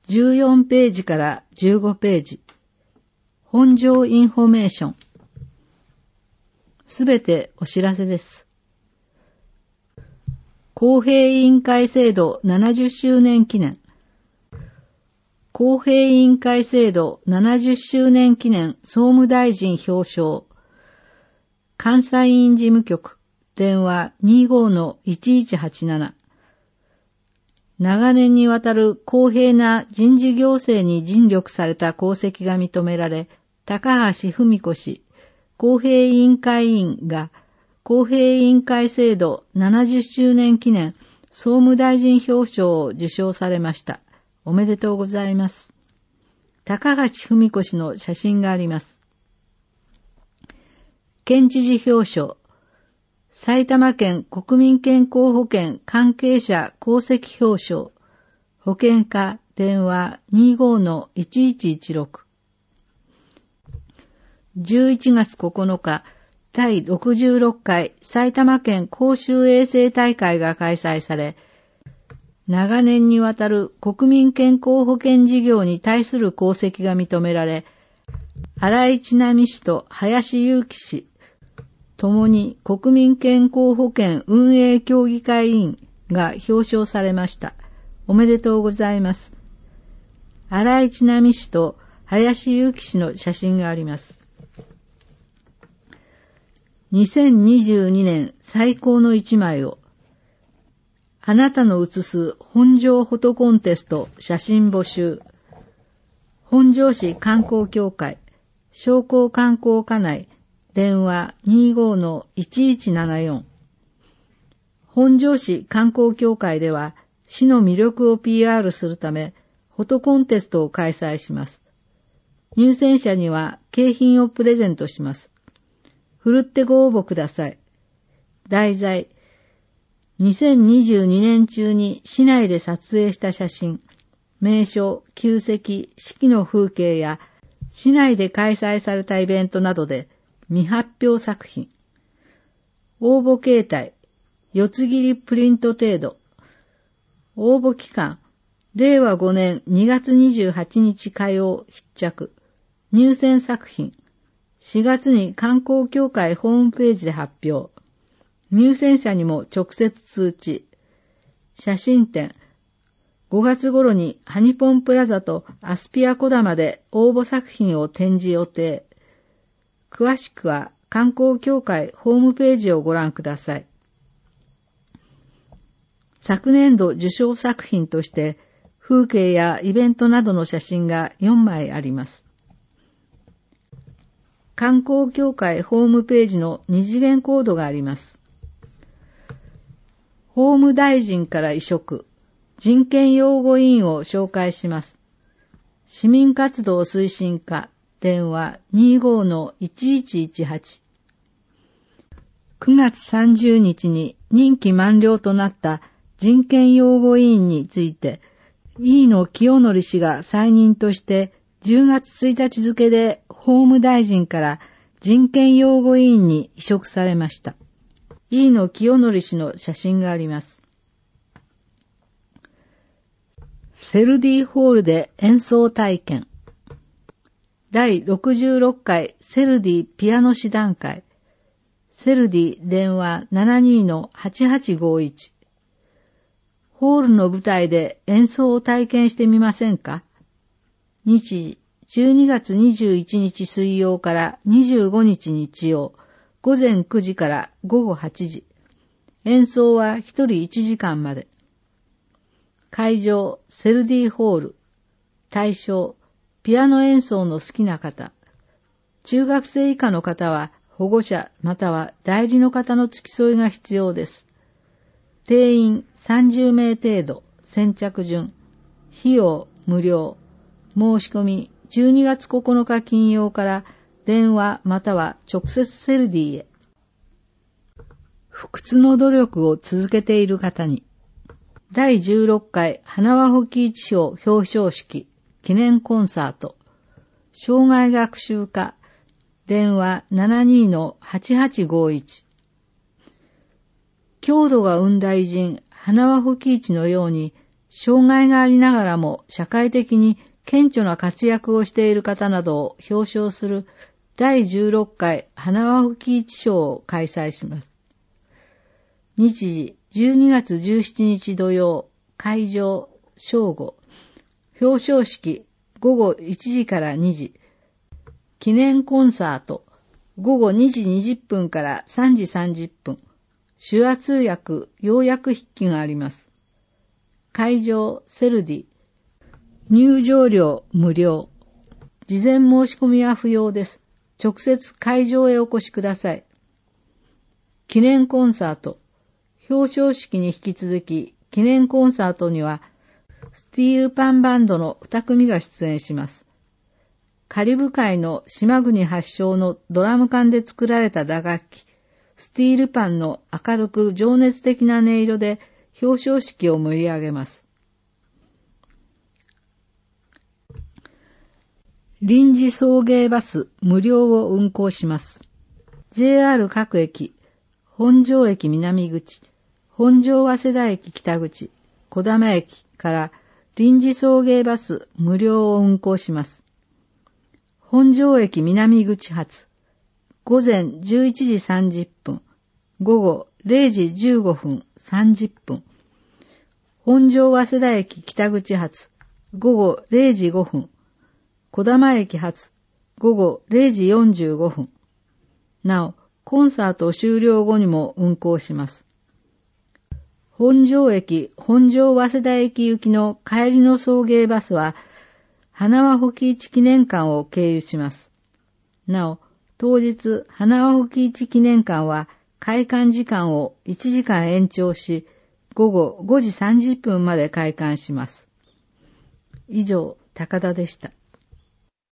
14ページから15ページ。本条インフォメーション。すべてお知らせです。公平委員会制度70周年記念。公平委員会制度70周年記念総務大臣表彰。監査院事務局、電話 25-1187。長年にわたる公平な人事行政に尽力された功績が認められ、高橋文子氏、公平委員会委員が、公平委員会制度70周年記念総務大臣表彰を受賞されました。おめでとうございます。高橋文子氏の写真があります。県知事表彰。埼玉県国民健康保険関係者功績表彰。保険課電話 25-1116。11月9日、第66回埼玉県公衆衛生大会が開催され、長年にわたる国民健康保険事業に対する功績が認められ、新井千奈美氏と林祐樹氏、ともに国民健康保険運営協議会委員が表彰されました。おめでとうございます。新井千奈美氏と林祐樹氏の写真があります。2022年最高の一枚を。あなたの写す本庄フォトコンテスト写真募集。本庄市観光協会、商工観光課内、電話 25-1174。本庄市観光協会では、市の魅力を PR するため、フォトコンテストを開催します。入選者には景品をプレゼントします。ふるってご応募ください。題材。2022年中に市内で撮影した写真、名所、旧跡、四季の風景や市内で開催されたイベントなどで未発表作品。応募形態、四つ切りプリント程度。応募期間、令和5年2月28日火曜必着。入選作品、4月に観光協会ホームページで発表。入選者にも直接通知。写真展。5月頃にハニポンプラザとアスピアコダマで応募作品を展示予定。詳しくは観光協会ホームページをご覧ください。昨年度受賞作品として風景やイベントなどの写真が4枚あります。観光協会ホームページの二次元コードがあります。法務大臣から委嘱、人権擁護委員を紹介します。市民活動推進課、電話 25-1118。9月30日に任期満了となった人権擁護委員について、飯野清則氏が再任として10月1日付で法務大臣から人権擁護委員に委嘱されました。飯野清則氏の写真があります。セルディホールで演奏体験。第66回セルディピアノ師団会。セルディ電話 72-8851。ホールの舞台で演奏を体験してみませんか？日時12月21日水曜から25日日曜。午前9時から午後8時。演奏は1人1時間まで。会場、セルディホール。対象、ピアノ演奏の好きな方。中学生以下の方は保護者または代理の方の付き添いが必要です。定員30名程度。先着順。費用無料。申し込み12月9日金曜から電話または直接セルディへ。不屈の努力を続けている方に。第16回花輪保喜一賞表彰式記念コンサート。障害学習課。電話 72-8851。郷土が生んだ偉人花輪保喜一のように障害がありながらも社会的に顕著な活躍をしている方などを表彰する第16回花輪吹市賞を開催します。日時12月17日土曜、会場正午、表彰式午後1時から2時、記念コンサート午後2時20分から3時30分、手話通訳、要約筆記があります。会場セルディ、入場料無料、事前申し込みは不要です。直接会場へお越しください。記念コンサート、表彰式に引き続き、記念コンサートには、スティールパンバンドの2組が出演します。カリブ海の島国発祥のドラム缶で作られた打楽器、スティールパンの明るく情熱的な音色で表彰式を盛り上げます。臨時送迎バス無料を運行します。JR 各駅、本庄駅南口、本庄早稲田駅北口、児玉駅から臨時送迎バス無料を運行します。本庄駅南口発、午前11時30分、午後0時15分30分。本庄早稲田駅北口発、午後0時5分。児玉駅発、午後0時45分。なお、コンサート終了後にも運行します。本庄駅、本庄早稲田駅行きの帰りの送迎バスは、花輪吹市記念館を経由します。なお、当日、花輪吹市記念館は開館時間を1時間延長し、午後5時30分まで開館します。以上、高田でした。